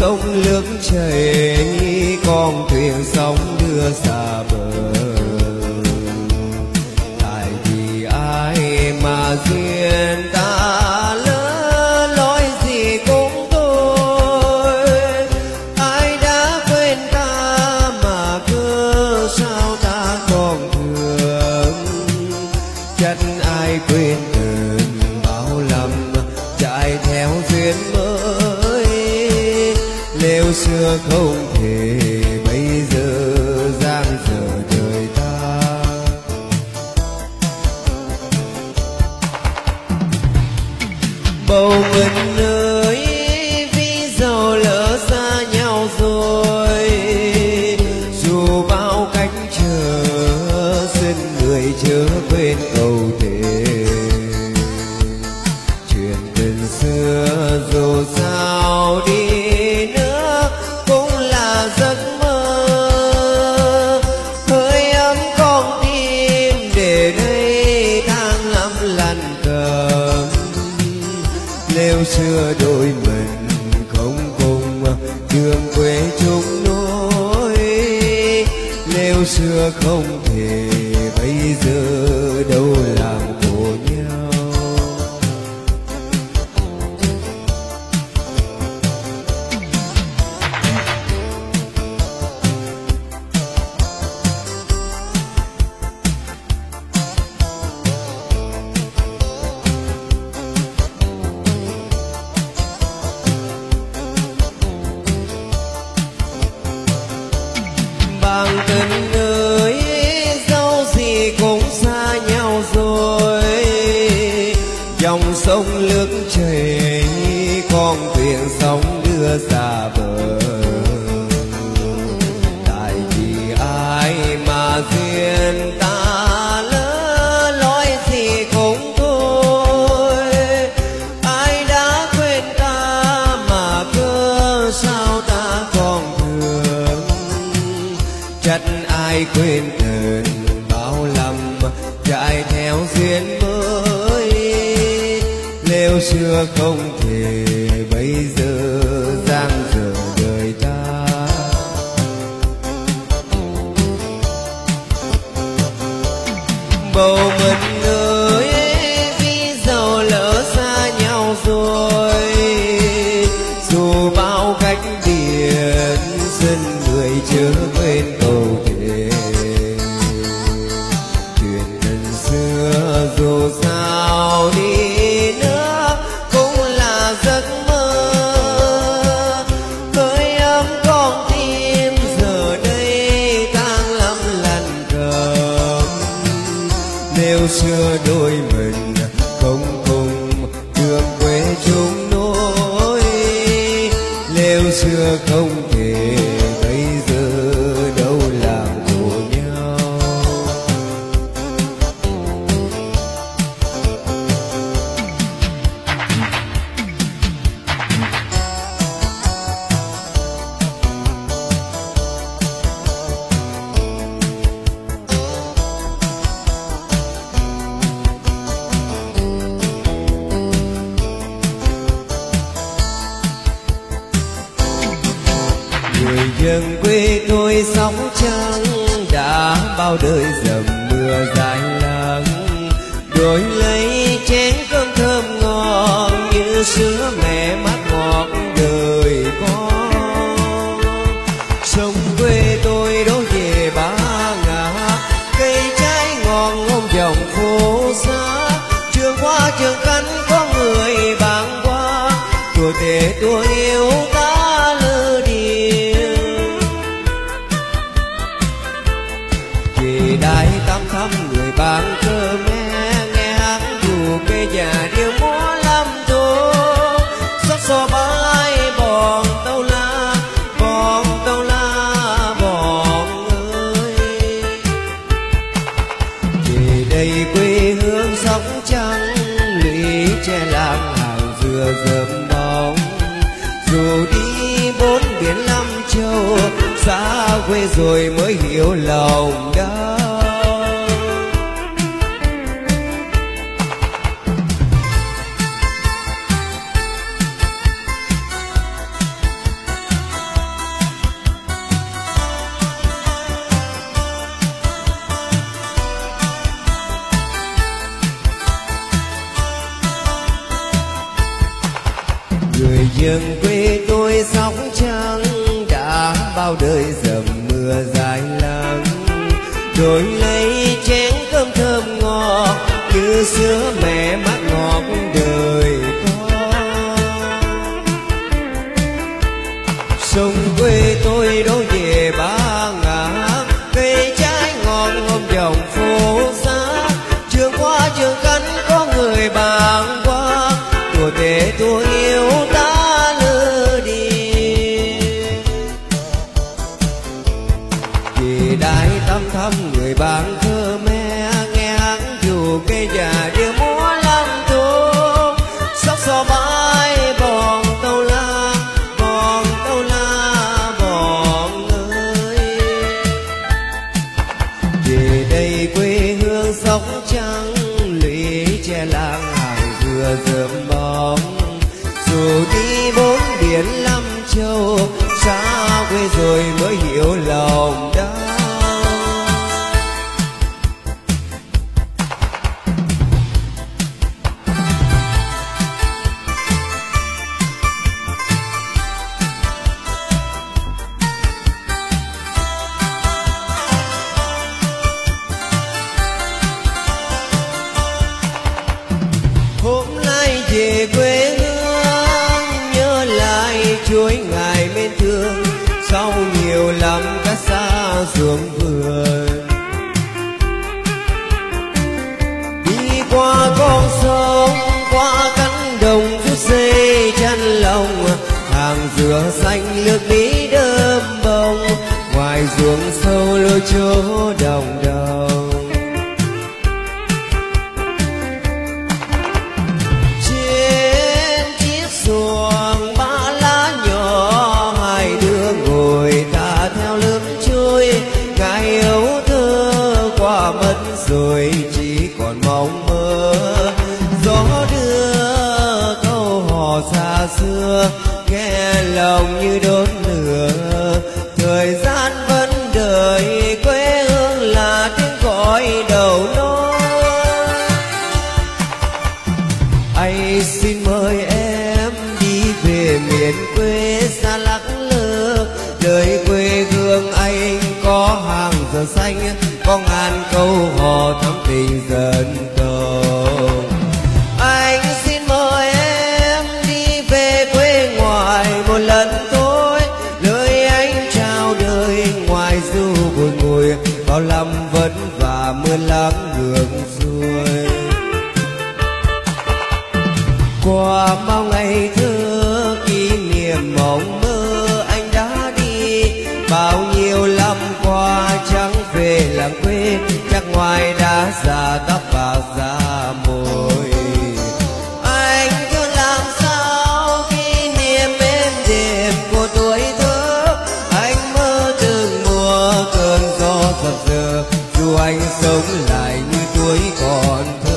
sông nước chảy, con thuyền sóng đưa xa bờ. Tại vì ai mà duyên ta lỡ lối gì cũng thôi, ai đã quên ta mà cứ sao ta còn thương. Chắc ai quên ơn bao lầm chạy theo duyên mới, nếu xưa không thể bây giờ giang dở đời ta. Bầu mình ơi, vì giàu lỡ xa nhau rồi, dù bao cách chờ xin người chớ quên câu thề. Chuyện tình xưa dù sao đi nữa cũng là giấc mơ, hơi ấm con tim để đây tháng năm lăn cầm. Nếu xưa đôi mình không cùng đường quê chung nối, nếu xưa không thể bây giờ đâu làm khổ nhau. Bằng tình ơi, dẫu gì cũng xa nhau rồi, dòng sông nước chảy, con thuyền sóng đưa xa bờ. Tại vì ai mà duyên ta lỡ lối gì cũng thôi, ai đã quên ta mà cứ sao ta còn thương. Chắc ai quên ơn bao lầm chạy theo duyên mới, nếu xưa không thể bây giờ giang dở đời ta. Bầu mình ơi, vì giàu lỡ xa nhau rồi, dù bao cách biệt xin người chớ quên câu thề. Chuyện tình xưa dù sao đi nữa cũng là giấc mơ, hơi ấm con tim giờ đây tháng năm lăn cầm. Nếu xưa đôi mình không cùng đường quê chung nối, nếu xưa không thể bây giờ đâu làm khổ nhau. Người dân quê tôi Sóc Trăng đã bao đời dầm mưa dài lắng, đổi lấy chén cơm thơm ngon như sữa mẹ mát ngọt đời con. Sông quê tôi đổ về Ba Ngã, cây trái ngon ôm dòng phố xá, trường qua trường canh có người bạn qua, tuổi trẻ tuổi yêu ta lơ điên. Về đại tam thăm người bạn cơ me, nghe hát dù cây già điệu múa lâm tô, xót xo bay bọn tâu la, bọn tâu la bọn ơi. Về đây quê hương Sóc Trăng, lũy tre làm hàng dừa dợm bóng, dù đi bốn biển năm châu, xa quê rồi mới hiểu lòng đau. người dân quê tôi Sóc Trăng đã bao đời dầm mưa dài lắm, đổi lấy chén cơm thơm ngọt như sữa mẹ mát ngọt đời con. Sông quê tôi đổ về Ba Ngã, cây trái ngọt ôm dòng phố xa, trường qua trường cánh có người bàng qua, tuổi trẻ tôi yêu ta lơ đi. Vì đại tâm thăm người bạn thơ mẹ, nghe hắn dù cây già đưa múa làm thô, sóc so bãi bòn tâu la, bòn tâu la bòn ơi. Về đây quê hương Sóc Trăng, lũy tre làng hàng dừa rợm bóng, dù đi bốn biển năm châu, xa quê rồi mới hiểu lòng đau. Hôm nay về quê hương, nhớ lại chuỗi ngày mến thương, sau nhiều lắm đã xa ruộng vườn. Đi qua con sông, qua cánh đồng rút dây chăn lồng, hàng dừa xanh lược bí đơm bông, ngoài ruộng sâu lối chỗ đồng đồng. Xuồng ba lá nhỏ, hai đứa ngồi ta theo lớp trôi, ngày ấu thơ qua mất rồi chỉ còn mong mơ. Gió đưa câu hò xa xưa, nghe lòng như đốt lửa, thời gian vẫn đợi, quê hương là tiếng gọi đầu nối. Anh xin mời em về miền quê xa lắc lơ, đời quê hương anh có hàng dừa xanh, có ngàn câu hò thắm tình dân tộc. Anh xin mời em đi về quê ngoài một lần thôi, lời anh trao đời ngoài du buồn ngùi, bao năm vất vả mưa nắng ngược xuôi. Qua bao ngày thơ kỷ niệm mộng mơ anh đã đi, bao nhiêu năm qua chẳng về làng quê, chắc ngoài đã già tóc bạc da môi. Anh cứ làm sao kỷ niệm êm đềm của tuổi thơ, anh mơ từng mùa cơn gió giật giờ, dù anh sống lại như tuổi còn thơ.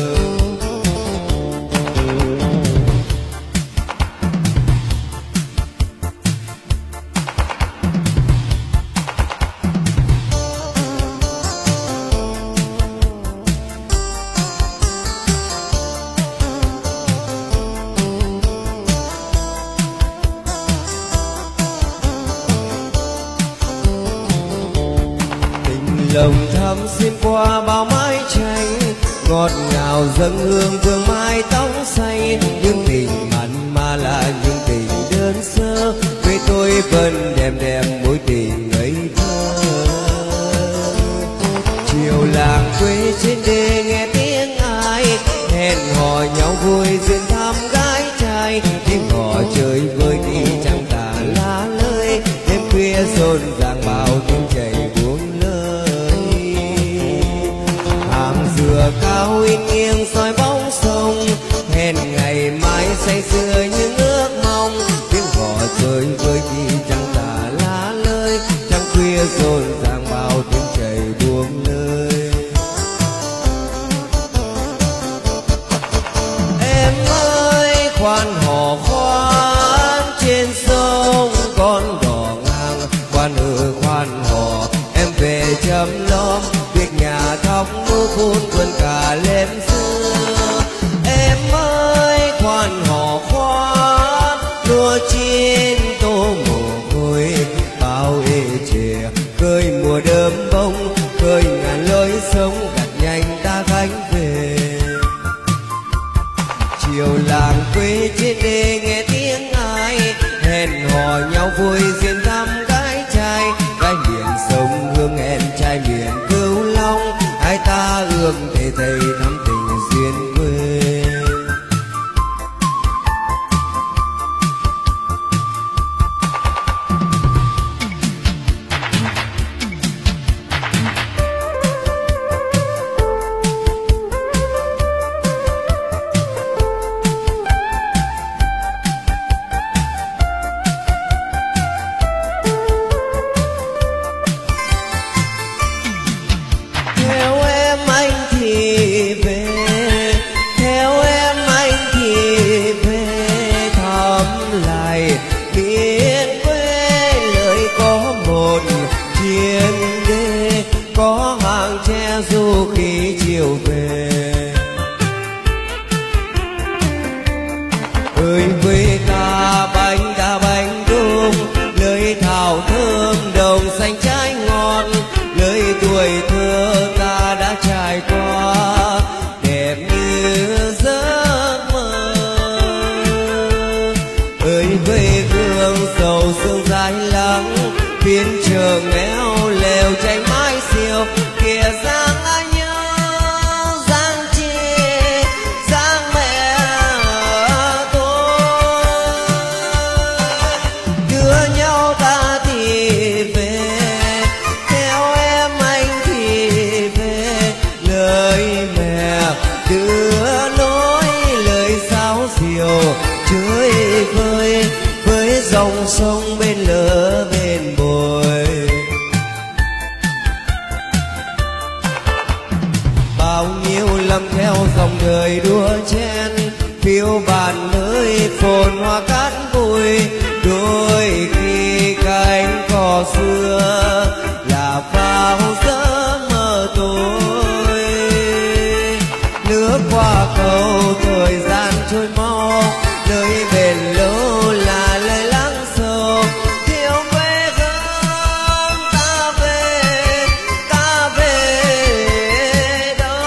Lòng thắm xuyên qua bao mái tranh, ngọt ngào dâng hương vương mai tóc xanh, những tình mặn mà là những tình đơn sơ, quê tôi vẫn đẹp đẹp mối tình ngây thơ. Chiều làng quê trên đê nghe tiếng ai hẹn hò nhau vui duyên thăm gái trai, tiếng hò chơi vơi đi chẳng tà lá lơi, đêm khuya rộn ràng bao tiếng chảy buông lơi. Hàng dừa cao in nghiêng soi bóng sông, hẹn ngày mai say sưa những ước mong, tiếng hò chơi vơi đi chẳng tà lá lơi, trăng khuya rộn ràng bao tiếng chảy buông lơi. Em ơi khoan hò khoan trên sông con đò ngang, khoan khoan hò em về chăm nom, việc nhà thóc mưa phun quần cả lên xưa. Em ơi khoan hò khoan tôi duyên thăm gái miền sông Hương hẹn trai miền Cửu Long, hai ta ước thể thầy thắm tình duyên quê. Du khi chiều về ơi quê ta bánh đa bánh đúc, lời thảo thơm đồng xanh trái ngon, lời tuổi thơ ta đã trải qua đẹp như giấc mơ. Ơi quê hương sầu sương dài lắng, phiên trường éo lều tranh mái xiêu kìa Giang ai nhớ Giang chi Giang mẹ tôi, đưa nhau ta thì về, theo em anh thì về, lời mẹ đưa nối lời sáo diều chơi vơi với dòng sông bên lỡ bên bồi. Bao nhiêu lầm theo dòng đời đua chen, phiêu bạt nơi phồn hoa cát bụi, đôi khi cánh cỏ xưa là vào giấc mơ tôi. Nước qua cầu thời gian trôi mau, nơi bền lâu là lời lắng sâu, thiếu quê hương ta về đâu.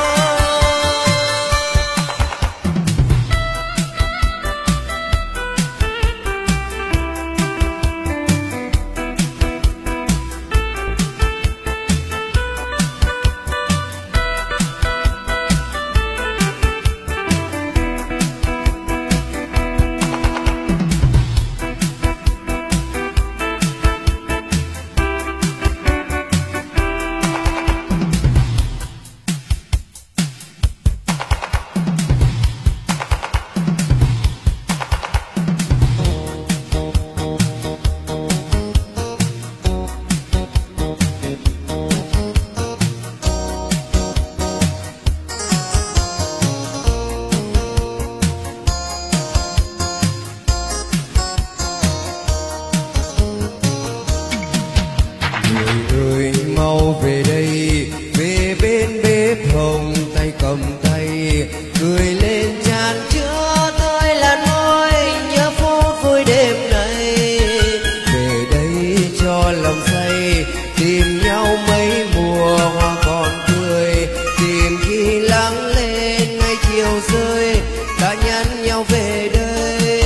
Về đây về bên bếp hồng, tay cầm tay cười lên tràn chứa tôi là nỗi nhớ phút vui đêm nay. Về đây cho lòng say tìm nhau mấy mùa hoa còn tươi, tìm khi lắng lên ngày chiều rơi đã nhắn nhau về đây.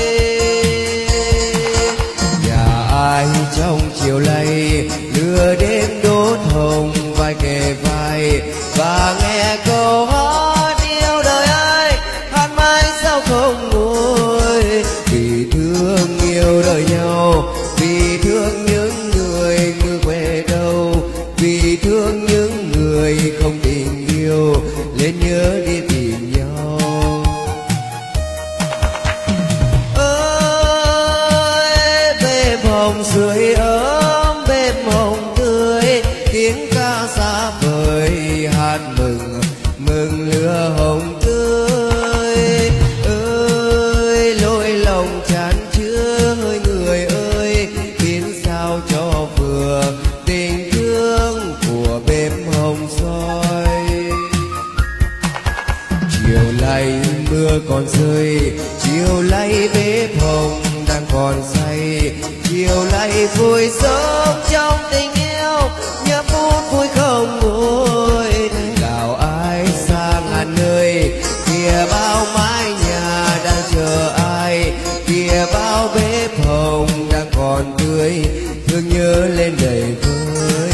Nhà ai trong chiều nay lửa đêm đốt hồng vai kề vai và nghe câu hát yêu đời ai hát mãi sao không nguôi. Vì thương yêu đời nhau, vì thương những người mưa quê đâu, vì thương những người không tình yêu lên nhớ đi tìm nhau. Ơi bếp hồng sưởi ấm, bếp hồng tươi, tiếng ca xa vời hát mừng mừng lửa hồng tươi. Ơi lỗi lòng chan chứa hơi người ơi, khiến sao cho vừa tình thương của bếp hồng soi. Chiều nay mưa còn rơi, chiều nay bếp hồng đang còn say, chiều nay vui sống trong tình yêu nhớ phút vui không nguôi. Gào ai xa ngàn nơi, kìa bao mái nhà đang chờ ai, kìa bao bếp hồng đang còn còn tươi, thương nhớ lên đầy vơi.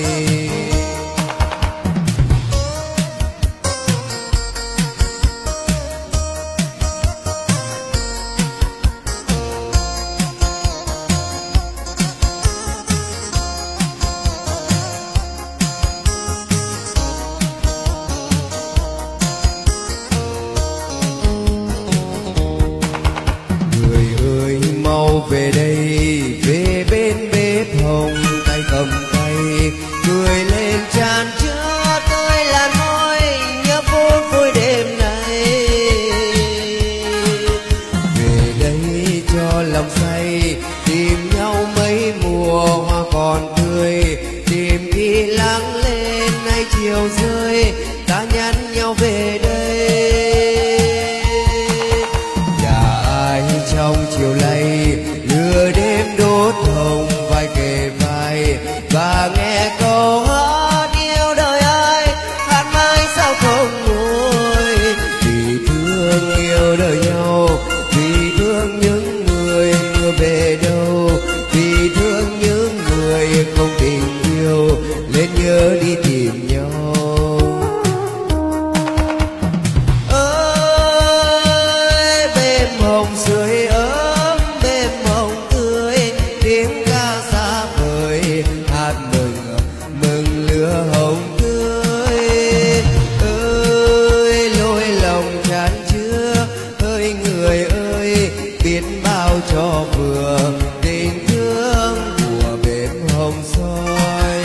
Về đây, về bên bếp hồng, tay cầm tay, cười lên tràn chứa tươi làn môi, nhớ phút vui đêm nay. Về đây cho lòng say, tìm nhau mấy mùa hoa còn tươi, tìm khi lắng lên nay chiều rơi, ta nhắn nhau về đây. Nhà ai trong chiều nay lửa đêm đốt hồng vai kề vai, và nghe câu hát yêu đời ai hát mãi sao không nguôi. Vì thương yêu đời nhau, vì thương những người mưa về đâu, vì thương những người không tình yêu lên nhớ đi tìm nhau. Ơi đêm hồng sưởi ấm, đêm hồng tươi, tiếng ca xa vời hát mừng lửa hồng tươi. Ơi lối lòng tràn chứa, ơi người ơi biết bao cho vừa tình thương của bếp hồng soi.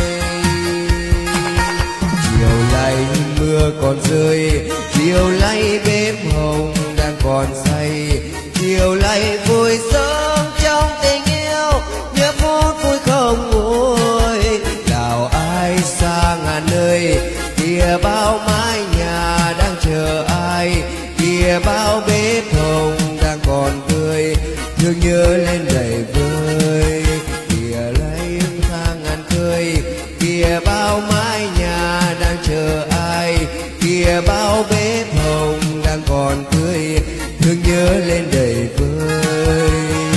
Chiều nay mưa còn rơi, chiều nay bếp hồng đang còn say, chiều nay vui sớm trong tình yêu, nhớ phút vui không nguôi. Nào ai xa ngàn nơi, kia bao mái nhà đang chờ ai, kia bao bếp hồng đang còn tươi, thương nhớ lên đầy vơi. Kia lấy xa ngàn khơi, kia bao mái nhà đang chờ ai, kia bao bếp hồng đang còn tươi, thương nhớ lên đầy vơi.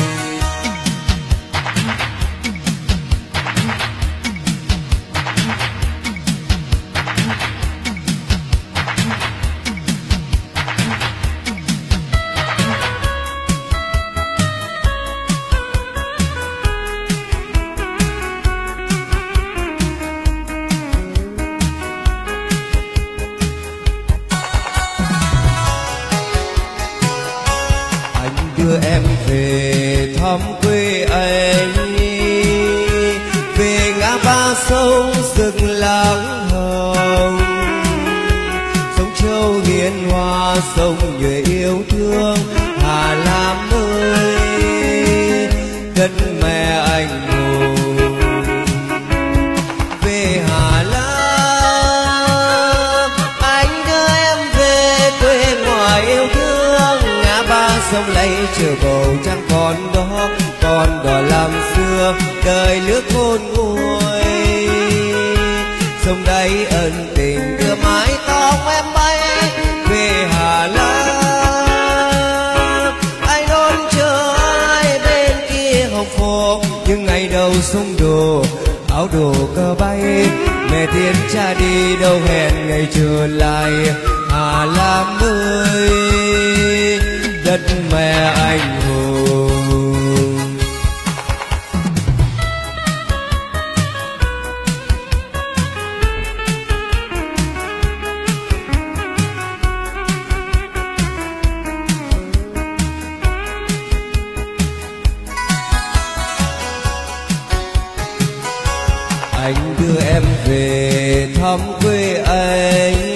Đưa em về thăm quê anh, về ngã ba sông rực láng hồng, sông Châu hiền hòa, sông Nhuệ yêu thương Hà Lam ơi, đất mẹ anh hùng. Về Hà Lam, anh đưa em về quê ngoài yêu thương, ngã ba sông lấy chờ bầu trăng còn đó, còn đỏ làm xưa đời nước khôn nguôi. Sông đây ân tình đưa mái tóc em bay về Hà Lam. Anh đón chờ ai bên kia hồng phố, nhưng ngày đầu sông đồ áo đồ cơ bay, mẹ tiến cha đi đâu hẹn ngày trở lại. Hà Lam ơi, đất mẹ anh hùng. Anh đưa em về thăm quê anh,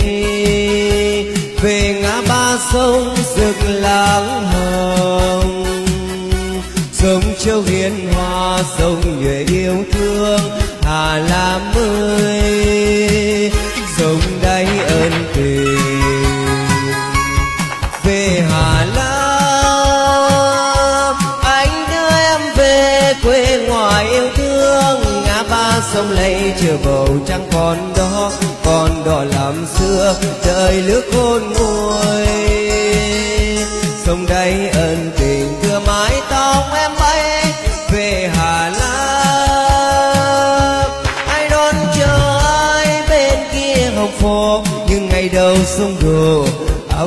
về ngã ba sông rực láng hồng, sông Châu hiền hòa, sông Nhuệ yêu thương Hà Lam ơi, sông đây ân tình. Về Hà Lam, anh đưa em về quê ngoài yêu thương, ngã ba sông lấy chờ bầu trăng còn đó, còn đỏ làm xưa trời nước khôn nguôi. Sông đây ân tình đưa mái tóc em bay về Hà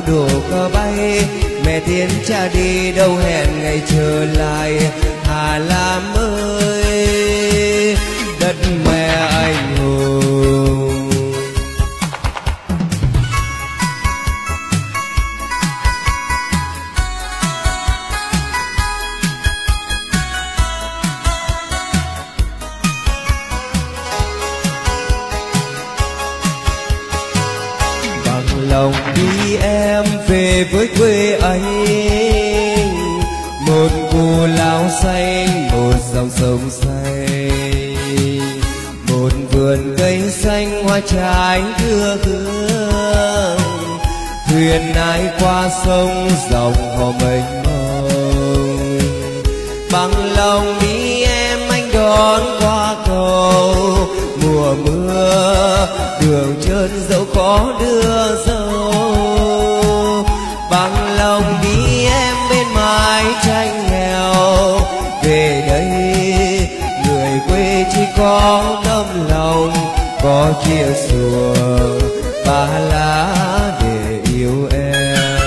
đổ cờ bay. Mẹ tiến cha đi đâu hẹn ngày trở lại. Hà Lam ơi, đất mẹ anh hùng. Lòng đi em về với quê anh, một cù lao xanh, một dòng sông xanh, một vườn cây xanh hoa trái đưa hương. Thuyền ai qua sông dòng họ mênh mông. Bằng lòng đi em anh đón qua cầu. Mùa mưa đường trơn dẫu khó đưa dâu. Bằng lòng đi em bên mái tranh nghèo. Về đây người quê chỉ có tấm lòng, có chia xuồng ba lá để yêu em.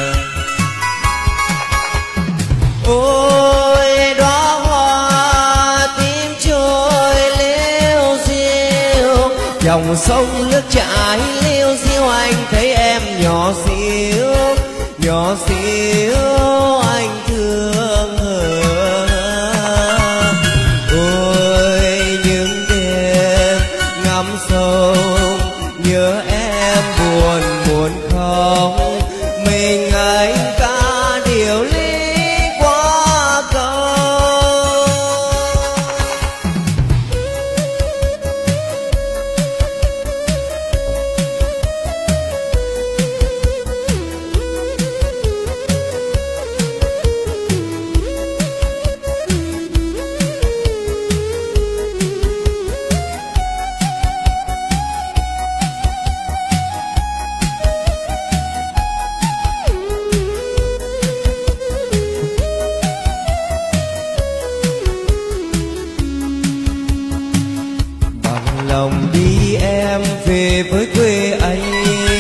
Ôi đóa hoa tím trôi liêu xiêu, dòng sông nước chảy liêu xiêu. Anh thấy em nhỏ xíu, nhỏ xíu anh thương. Ôi những đêm ngắm sông nhớ em buồn muốn khóc. Mình anh ca điều ly qua cầu. Lòng đi em về với quê anh,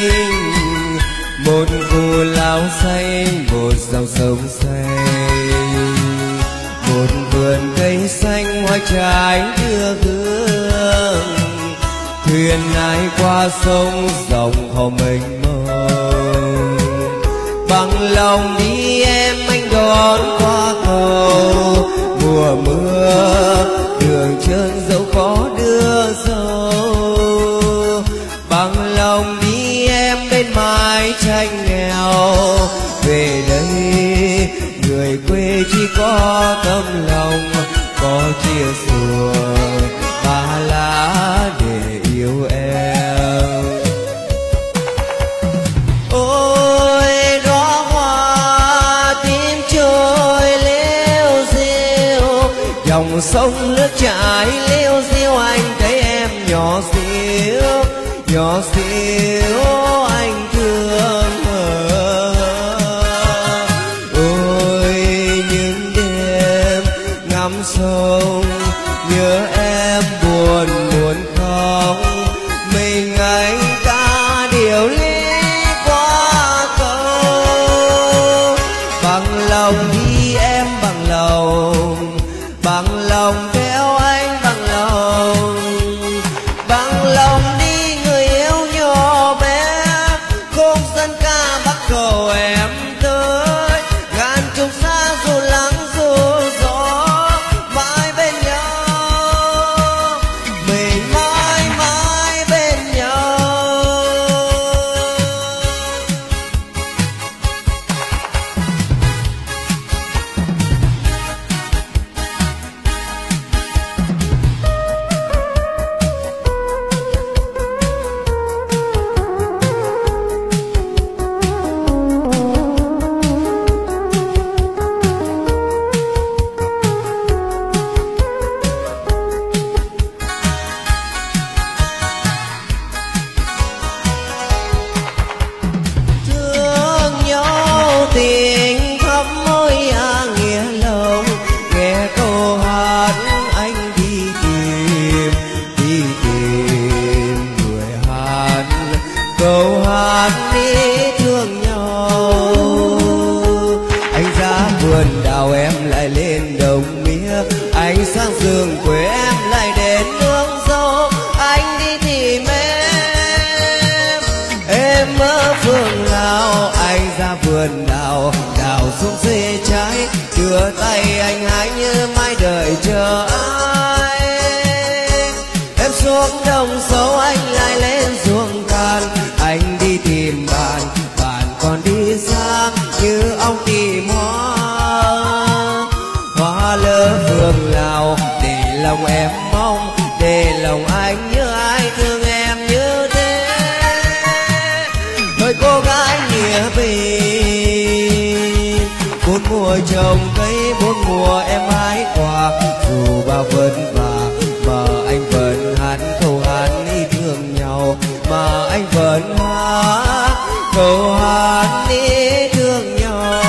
một cù lao xanh, một dòng sông xanh, một vườn cây xanh hoa trái đưa hương. Thuyền ai qua sông dòng họ mênh mông. Bằng lòng đi em anh đón qua cầu. Mùa mưa đường trơn dẫu khó đưa dâu. Bằng lòng đi em bên mái tranh nghèo. Về đây người quê chỉ có tấm lòng, có chia xuồng ba lá để yêu em. Ôi đóa hoa tím trôi liêu xiêu, dòng sông nước chảy liêu xiêu. Anh thấy em nhỏ xíu, nhỏ xíu anh thương. Ôi những đêm ngắm sông nhớ em buồn muốn khóc. Mình anh ca điều ly qua cầu. Bằng lòng đi em bằng lòng, bằng lòng theo anh bằng lòng. Bằng lòng đi người yêu nhỏ bé, khúc dân ca bắt cầu em tới. Ngàn trùng xa dù lắng dù gió, mãi bên nhau, mình mãi mãi bên nhau. Tình khắp môi nghĩa lòng, nghe câu hát anh đi tìm người hát. Câu hát đi thương nhau đồng mía. Anh sang rừng quê em lại đến nương dâu, anh đi tìm em ở phương Lào. Anh ra vườn đào, đào xuống dê trái, đưa tay anh hái như mai đợi chờ ai. Em xuống đồng sâu, anh lại lên ruộng cạn, anh đi tìm bạn, bạn còn đi xa như ong tìm hoa. Hoa lỡ phương Lào để lòng em mong, để lòng anh nhớ ai thương em như thế. Thôi cô gái nghĩa tình, bốn mùa trồng cây, bốn mùa em hái quả, dù bao vất vả mà anh vẫn hát câu hát ý thương nhau, mà anh vẫn hát câu hát ý thương nhau.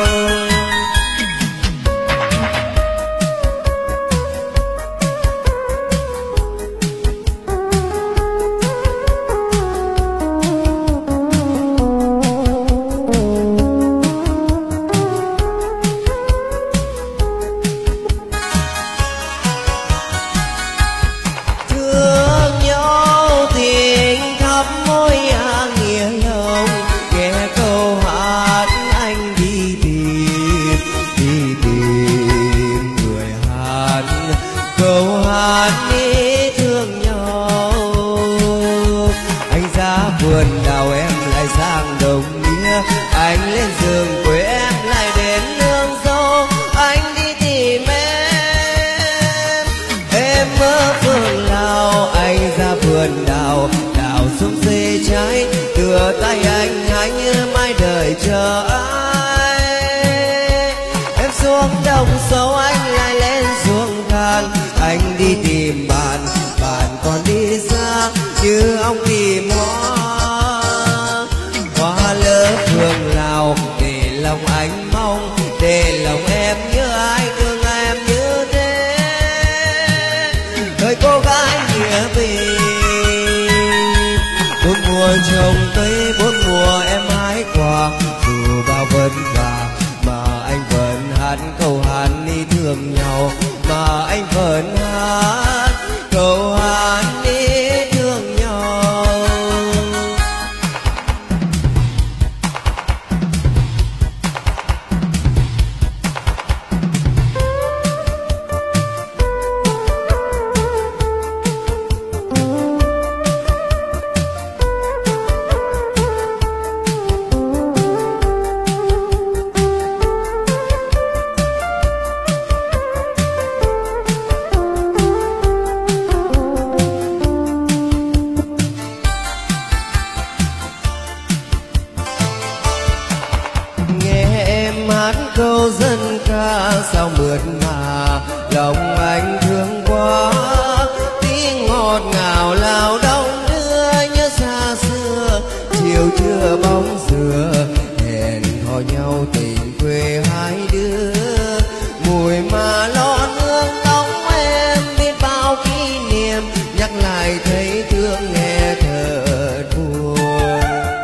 Anh lên giường quê em lại đến nương dâu, anh đi tìm em ở phương Lào. Anh ra vườn đào, đào xuống dê trái, đưa tay anh hái như mai đợi chờ ai. Em xuống đồng sâu, anh lại lên ruộng cạn, anh đi tìm bạn, bạn còn đi xa như ong tìm hoa. Hoa lỡ phương Lào để lòng anh mong, để lòng em nhớ ai thương em như thế. Thời cô gái nghĩa tình, bốn mùa trồng cây, bốn mùa em hái quả, dù bao vất vả mà anh vẫn hát câu hát ý thương nhau, mà anh vẫn hát câu hát ý thương nhau. Câu dân ca sao mượt mà lòng anh thương quá, tiếng ngọt ngào lao đông đưa nhớ xa xưa, chiều trưa bóng dừa hẹn hò nhau tình quê hai đứa. Mùi mà lon hương tóc em biết bao kỷ niệm, nhắc lại thấy thương nghe thật buồn.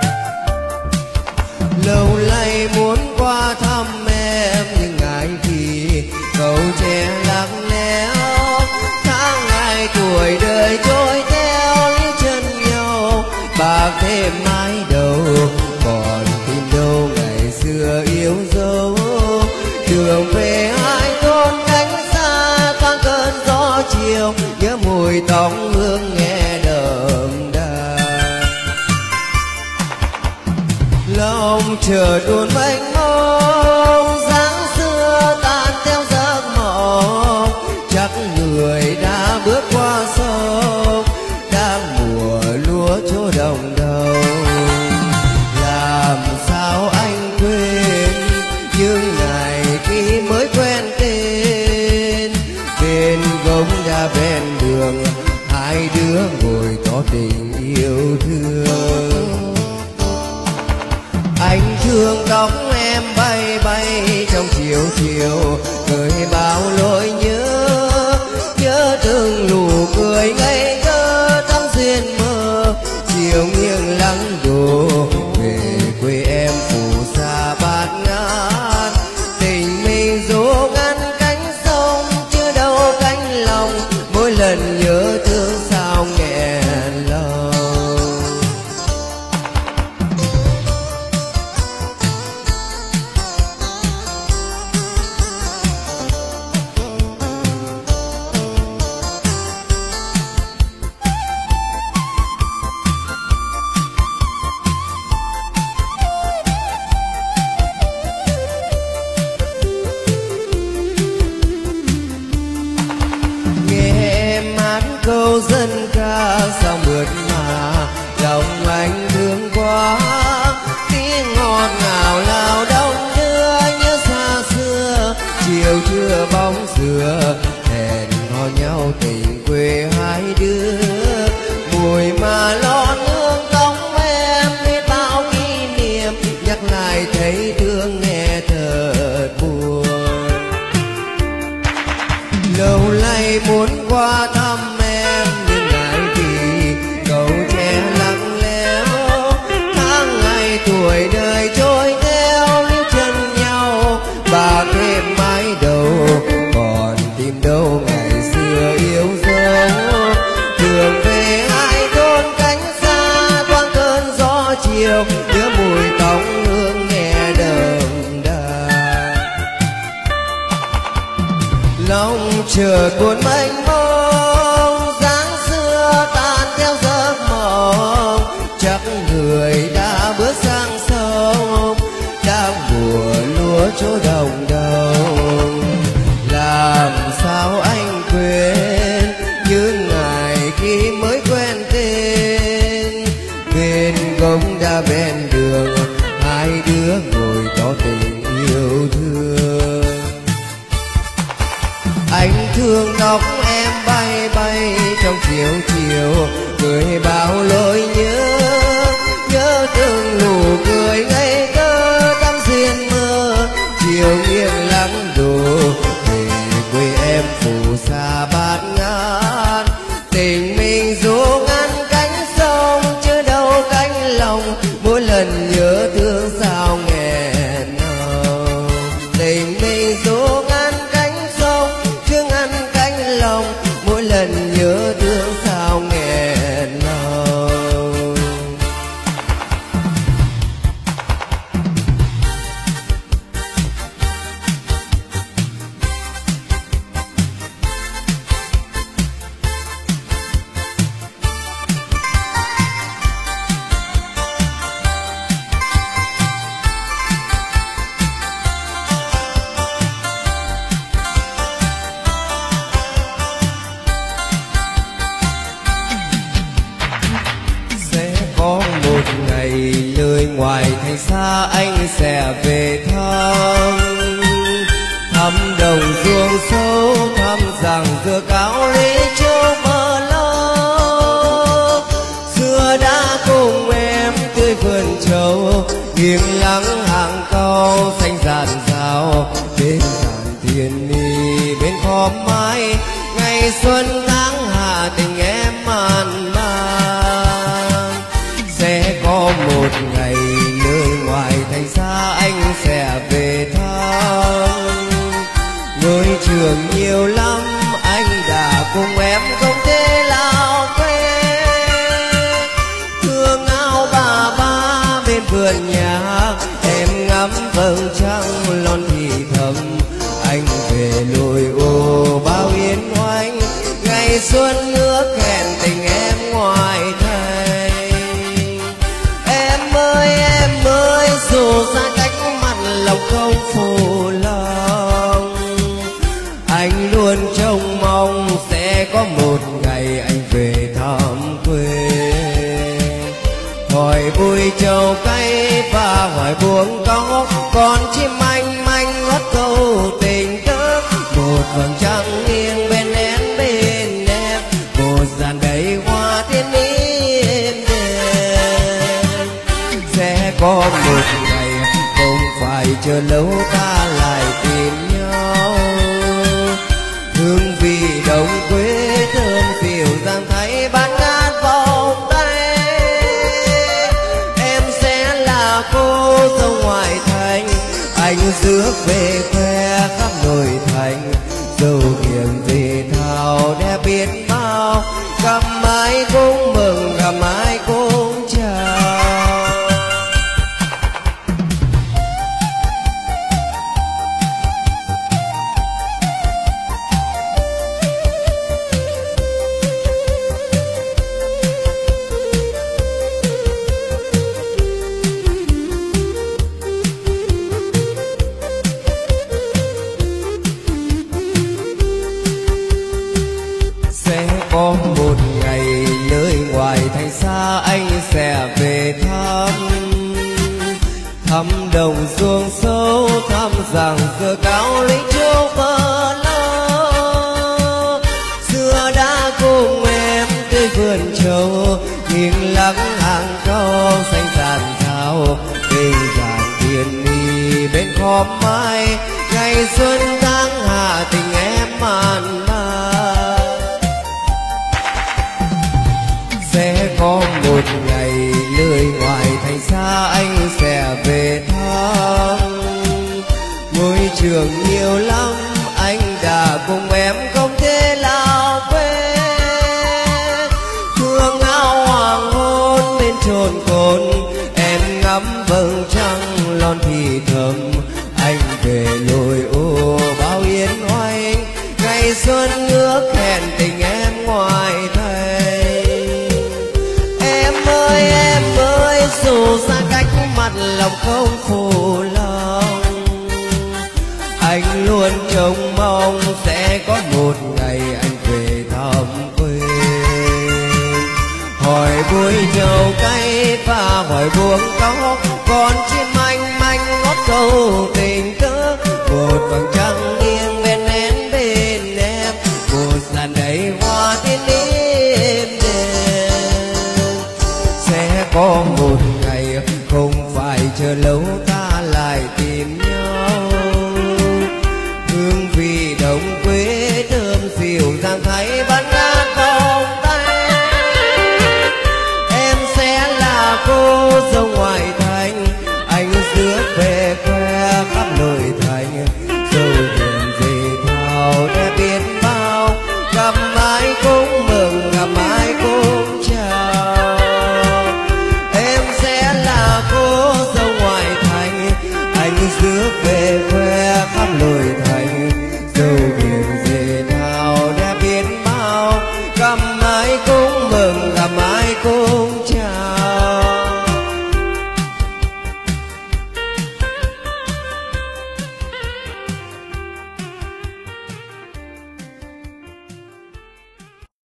Lâu nay muốn qua thăm em nhưng ngại vì câu tre lặng lẽo, tháng ngày tuổi đời trôi theo như chân nhau, bạc thêm mái đầu còn tìm đâu ngày xưa yêu dấu. Đường về hai thôn cánh xa thoáng cơn gió chiều, nhớ mùi tóc hương nghe đậm đà. Lòng chờ đuôn mênh mông, dáng xưa tan theo giấc mộng, chắc người đã bước qua sông, đang mùa lúa chỗ đồng đầu. Làm sao anh quên những ngày khi mới quen tên, bên gốc đa ven đường hai đứa ngồi tỏ tình yêu thương. Anh thương tóc em bay bay trong chiều chiều, cười bao lỗi nhớ, nhớ từng nụ cười ngây thơ trong duyên mơ. Chiều nghiêng lắng đổ về quê em phù sa bát ngát, tình mình dù ngăn cánh sâu hát câu dân ca sao mượt mà lòng anh thương quá. Tiếng ngọt ngào lao đông đưa nhớ xa xưa, chiều trưa bóng xưa hẹn hò nhau tình quê hai đứa. Mùi mà lon hương cống em biết bao kỷ niệm, nhắc lại thấy thương nghe thật buồn. Lâu nay muốn qua thăm em nhưng ngại vì cầu tre lặng lẽo. Tháng ngày tuổi đời trôi theo níu chân nhau, bà thêm mái đầu còn tìm đâu ngày xưa yêu dấu. Đường về hai thôn cánh xa thoáng cơn gió chiều, nhớ mùi tóc hương nghe đờm đà. Lòng chợt buồn mênh mông, dáng xưa tan theo giấc mộng. Chắc người đã bước sang sông, đang mùa lúa chỗ đồng đồng. Làm sao anh quên những ngày khi mới quen tên, bên gốc đã ven đường hai đứa ngồi tỏ tình yêu thương. Anh thương tóc em bay bay trong chiều chiều, cười bao lối nhớ. Nhớ từng nụ cười ngây thơ đắm duyên mơ, chiều nghiêng lắng đổ về quê em phù sa bát ngát. Tình mình dù ngăn cánh sông chứ đâu cánh lòng, mỗi lần nhớ thương sao nghẹn ngào. Tình mình dù ngăn cánh sông chứ ngăn cánh lòng, mỗi lần nhớ thương sao nghẹn ngào. Nơi ngoài thành xa anh sẽ về thăm, thăm đồng ruộng sâu, thăm rằng dừa cao lý châu mơ lâu. Xưa đã cùng em tươi vườn trầu, im lắng hàng cau xanh ràn rào. Bên dàn thiên ni bên khóm mái, ngày xuân tháng hạ tình em mặn man. Sẽ có một ngày nơi ngoài thành xa anh sẽ về thăm. Ngôi trường nhiều lắm anh đã cùng em không thể nào quên. Thương áo bà ba bên vườn nhà, em ngắm vầng trăng lon thì thầm. Anh về lùi ô bao yên oanh, ngày xuân ước hẹn tình em ngoài thành. Em ơi dù xa cách mặt lòng không phụ lòng, anh luôn trông mong sẽ có một ngày anh về thăm quê. Hỏi bụi trầu cay và hỏi buông có, còn chim manh manh ngót câu tình tớ. Một vầng trăng nghiêng bên én bên em, một dàn đầy hoa thiên êm đềm. Sẽ có một ngày không phải chờ lâu ta lại tìm nhau. Hương vị đồng quê thơm dịu dàng thấy bát ngát vòng tay. Em sẽ là cô dâu ngoại thành, anh rước về khoe khắp nội thành. Dâu hiền vì thao đẹp biết bao, gặp ai cũng mừng gặp ai cũng chào. có một ngày nơi ngoài thành xa anh sẽ về thăm đồng ruộng sâu, thăm rằng cửa cao lính châu bờ lơ. Xưa đã cùng em tới vườn trầu, nghiêng lắng hàng câu xanh ràn thao, cây giàn tiền mi bên khóm mai, ngày xuân tháng hạ tình em mặn mà. Sẽ có một ngày nơi ngoài thành xa anh sẽ về thăm, ngôi trường nhiều lắm anh đã cùng em không thể nào quên. Thương áo hoàng hôn bên chốn cồn, em ngắm vầng trăng lon thì thầm, anh về lối ô bao yên hoài, ngày xuân ước hẹn tình em ngoài thầy. Em ơi dù xa cách mặt lòng không phụ lòng, anh luôn trông mong sẽ có một ngày anh về thăm quê. Hỏi buổi trầu cay và hỏi buông tóc, con chim manh manh ngót câu tình cớ. Một vầng trăng nghiêng bên én bên em, một dàn đầy hoa tiên êm đềm. Sẽ có một ngày không phải chờ lâu ta lại tìm nhau, hương vị đồng quê thơm dịu dàng thay bắn